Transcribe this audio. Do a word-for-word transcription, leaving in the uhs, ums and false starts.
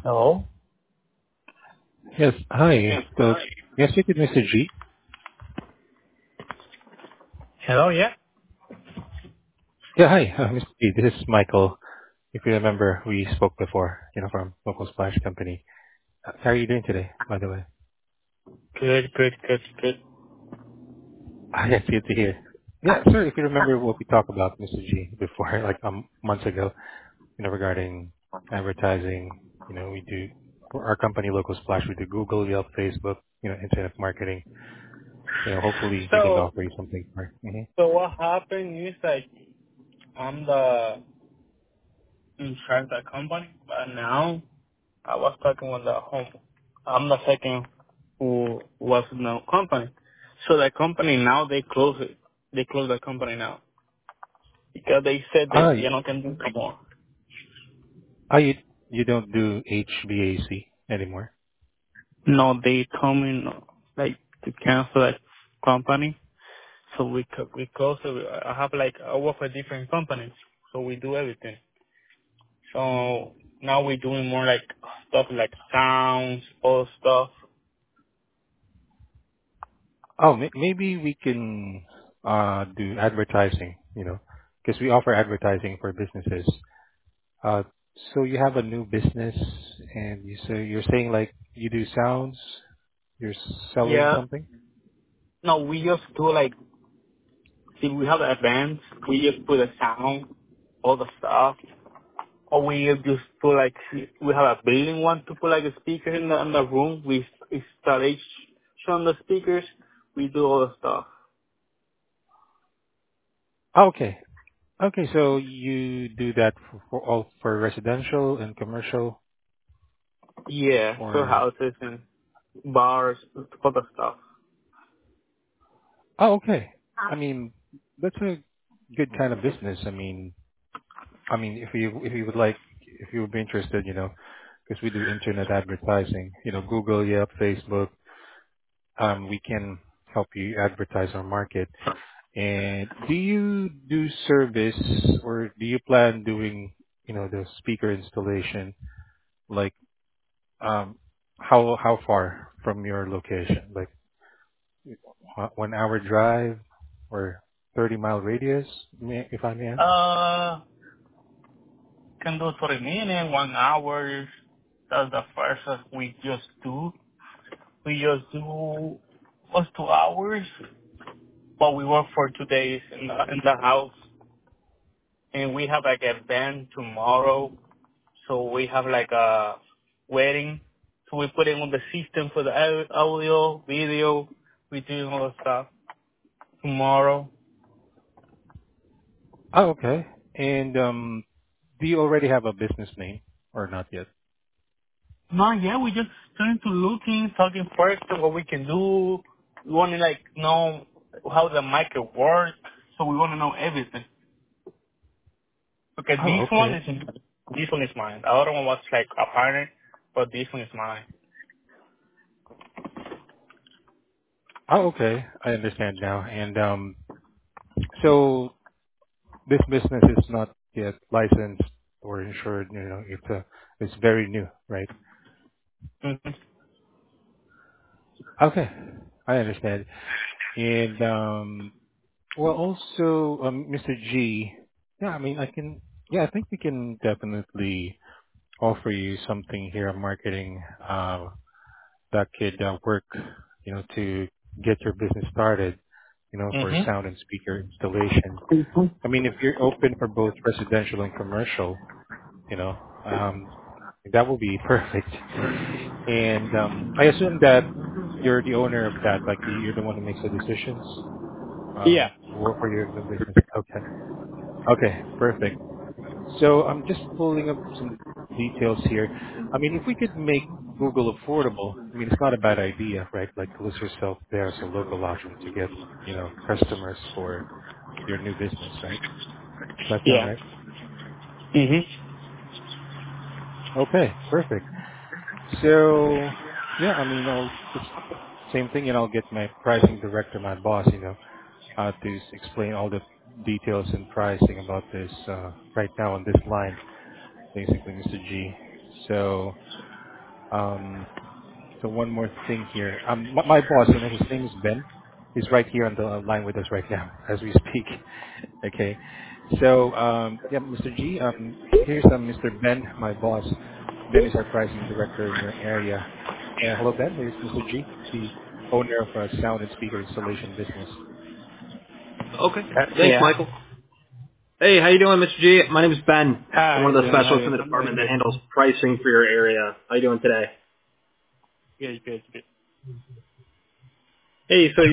Hello? Yes. Hi. So, yes, speak with Mister G. Hello, yeah? Yeah, hi, uh, Mister G. This is Michael. If you remember, we spoke before, you know, from Local Splash Company. Uh, How are you doing today, by the way? Good, good, good, good. Ah, yes, good to hear. Yeah, sir, if you remember what we talked about, Mister G, before, like um, months ago, you know, regarding advertising, you know, we do, for our company, Local Splash, we do Google, Yelp, Facebook, you know, internet marketing. You know, hopefully we can So, offer you something for. Mhm. so what happened is like I'm the in charge of the company, but now I was talking with the home. I'm the second who was in the company. So the company now they close it. They close the company now because they said that Ah, you y- know can do no more. ah, you, you don't do H V A C anymore? No, they told me no, like to cancel that company. So we co- we close it. I have like I work for different companies, so we do everything. So now we're doing more like stuff like sounds, all stuff. Oh, may- maybe we can uh, do advertising, you know, because we offer advertising for businesses. Uh, so you have a new business, and you say you're saying like you do sounds, you're selling Yeah. something. No, we just do like see we have events. We just put a sound, all the stuff. Or we just put like we have a building one to put like a speaker in the in the room. We installation on the speakers. We do all the stuff. Oh, okay, okay. So you do that for, for all for residential and commercial, Yeah, for or houses and bars, all the stuff. oh, okay. I mean, that's a good kind of business. I mean, I mean, if you if you would like, if you would be interested, you know, because we do internet advertising, you know, Google, Yelp, Facebook. Um, we can help you advertise our market. And do you do service or do you plan doing, you know, the speaker installation? Like, um, how how far from your location? Like uh, one hour drive or thirty mile radius, may- if I may ask? Uh, can do thirty minutes, one hour. That's the first that we just do. We just do was two hours, but we work for two days in the in the house, and we have like a band tomorrow. So we have like a wedding. So we put it on the system for the au- audio, video. We doing all the stuff tomorrow. Oh, okay. And um, do you already have a business name or not yet? No, yeah, we just trying to looking, talking first of what we can do. We want to like know how the market works, so we want to know everything. Okay, Oh, this one okay. is this one is mine. The other one was like a partner, but this one is mine. Oh, okay. I understand now. And um, so this business is not yet licensed or insured. You know, it's a, it's very new, right? hmm Okay, I understand. And um, well, also, um, Mister G, yeah, I mean, I can, yeah, I think we can definitely offer you something here on marketing uh, that could uh, work, you know, to get your business started, you know, for hmm sound and speaker installation. I mean, if you're open for both residential and commercial, you know, um, that will be perfect. And um, I assume that you're the owner of that, like you- you're the one who makes the decisions Yeah. um, for for your new business. Okay. Okay, perfect. So I'm just pulling up some details here. I mean, if we could make Google affordable, I mean, it's not a bad idea, right? Like list yourself there as a local option to get, you know, customers for your new business, right? Does that sound Yeah. right? hmm Okay, perfect. So yeah, I mean, I'll just same thing, and I'll get my pricing director, my boss, you know, uh, to s- explain all the details and pricing about this uh, right now on this line, basically, Mister G. So, um, so one more thing here. Um, my, my boss, you know, his name is Ben. He's right here on the line with us right now as we speak. Okay. So, um, yeah, Mister G, um, here's um, Mister Ben, my boss. Ben is our pricing director in your area. Yeah, hello, Ben. Here's Mister G, the owner of a sound and speaker installation business. Okay. Uh, Thanks, yeah. Michael. Hey, how you doing, Mister G? My name is Ben. I'm How one you of the doing? How specialists you in doing? the I'm doing department that good. handles pricing for your area. How you doing today? Good, good, good. Hey, so